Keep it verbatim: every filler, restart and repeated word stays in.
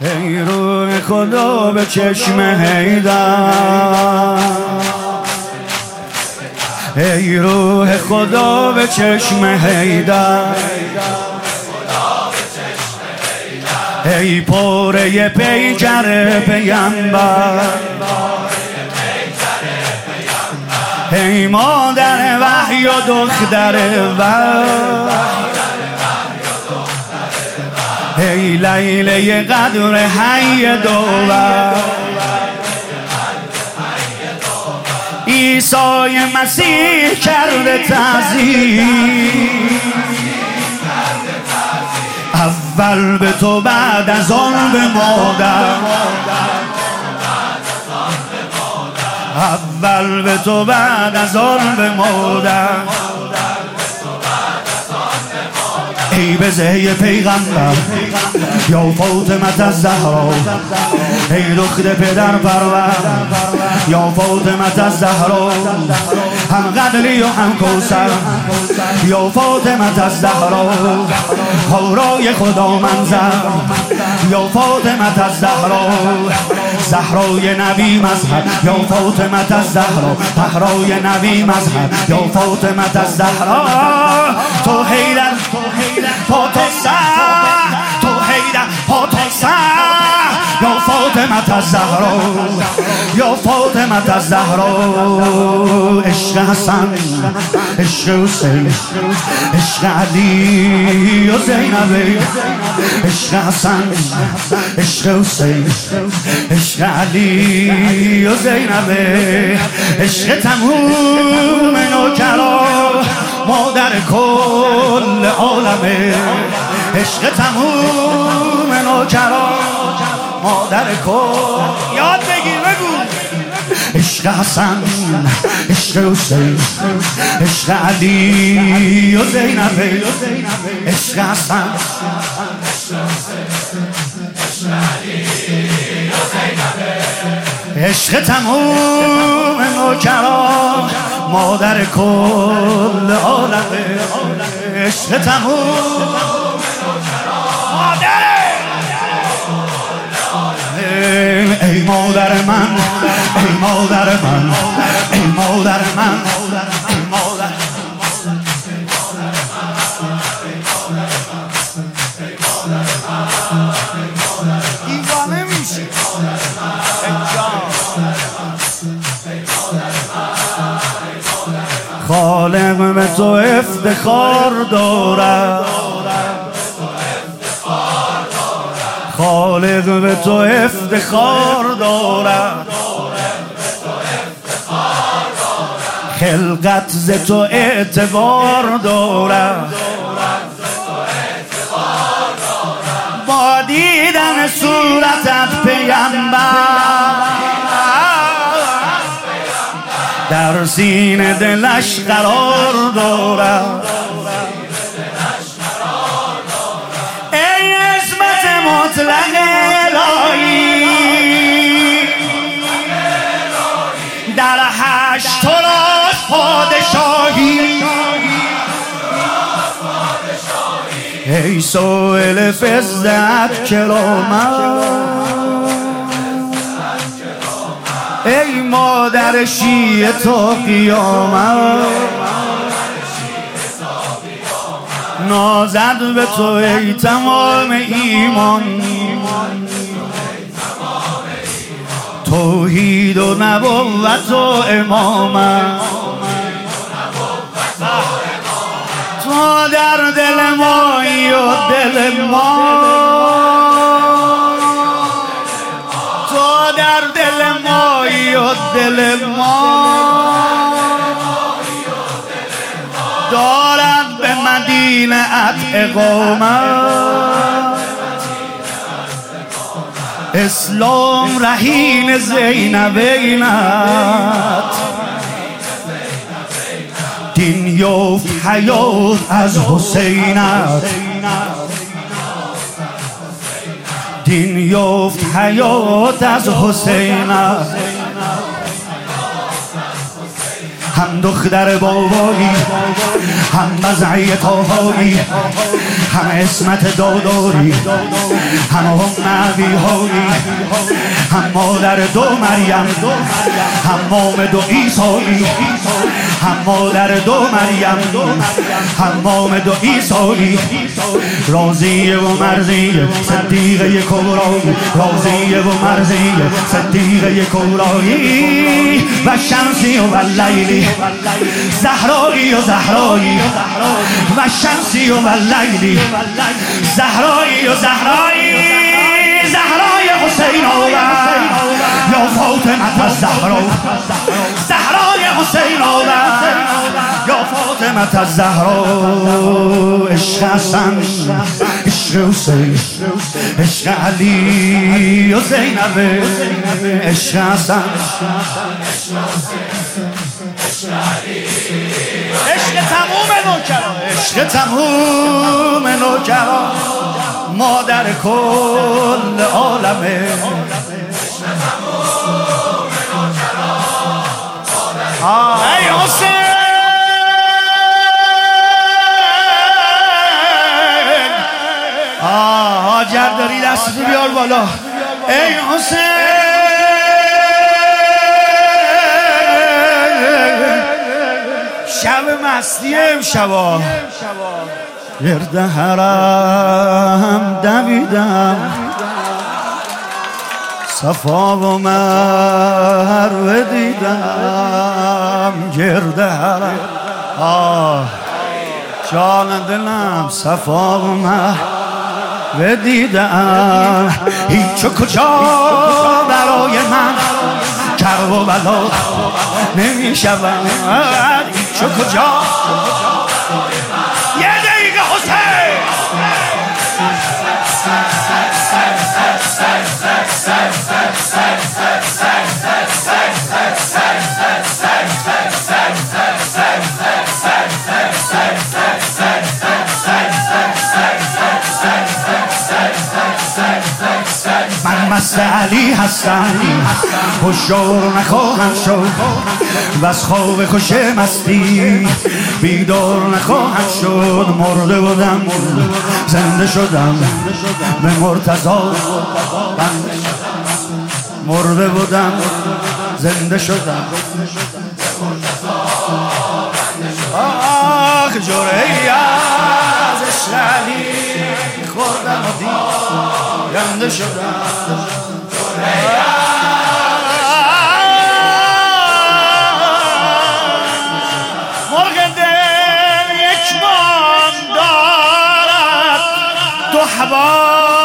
ای روح خدا به چشم حیدر، ای روح خدا به چشم حیدر، ای پاره پیکر پیمبر، ای مادر وحی و دختر وحی، ای لیله قدر حی دور، عیسی مسیح کرده تعظیم، اول به تو بعد از آن به مادر، اول به تو بعد از آن به مادر، ای بزه پیغمبر یا فاطمه الزهرا، ای دختر پدر پرور یا فاطمه الزهرا، هم قدری و هم کوثر یا فاطمه الزهرا، خورای خدا منظر یا فاطمه الزهرا، زهرای نبی مظهر یا فاطمه الزهرا، زهرای نبی مظهر یا فاطمه الزهرا، تو حیدر پا تو سر، تو حیدر پا تو سر یا فاطمه الزهرا، یا فاطمه الزهرا، عشق حسن، عشق حسین، عشق علی و زینب، عشق حسن، عشق حسین، عشق علی و زینب، عشق تموم نوکرا مادر کل عالمه، عشق تموم نوکرا مادر کل، یاد بگیر بگو، عشق حسن، عشق حسین، عشق علی و زینب، عشق حسن، عشق تموم نوکرا مادر کل عالمه، عشق تموم مادر، ای مادر من، ای مادر من، ای مادر من، ای مادر دیوانه میشه خالق به تو افتخار دارد، خالق به تو افتخار دارد، خلقت ز تو اعتبار دارد، با دیدن صورتت پیمبر در سینه دلش قرار دارد، ای عصمت مطلق الهی در حشر تو راست پادشاهی، ای سائل فضلت کرامت، ای مادر شیعه تا قیامت، نازد به تو ای تمام ایمان، توحید و نبوت و امامت، تو در دل مایی و دل ما، تو در دل مایی و دل ما، دارد به مدینه ات اقامت، اسلام رهین زینبینت، دین یافت حیات از حسینت، دین یافت حیات از حسینت، هم دختر بابایی هم مزعی تاهایی، هم اسمت داداری هم هم نبی هایی هم مادر دو مریم هم مام دو ایسایی هم مادر دو مریم هم مام دو ایسایی راضیه و مرضیه صدیقه کبرایی راضیه و مرضیه صدیقه کبرایی و شمسی و لیلی زهرایی و زهرایی و شمسی و لیلی زهرایی و زهرایی زهرای حسین آورد یا فاطمه الزهرا زهرای حسین آورد یا فاطمه الزهرا عشق حسن عشق حسین عشق علی و زینب عشق حسن عشق تموم نوکران عشق تموم نوکران مادر کل عالمه ای حسین آه هاجر داری دستی بیار بالا ای حسین شب مستی امشبا گرد حرم دویدم صفا و مروه دیدم گرد حرم آه جان دلم صفا و مروه دیدم هیچ و کجا برای من کرب و بلا نمی شود هیچ و کجا یه دقیقه حسین من مست علی هستم هشیار نخواهم شد و از خواب خوش مستی بیدار نخواهم شد مرده بودم زنده شدم به مرتضی مرده بودم زنده شدم آخ جرعی از عشق علی خوردم و دیدم شدم مرغ دل یک بام دارد دو هوا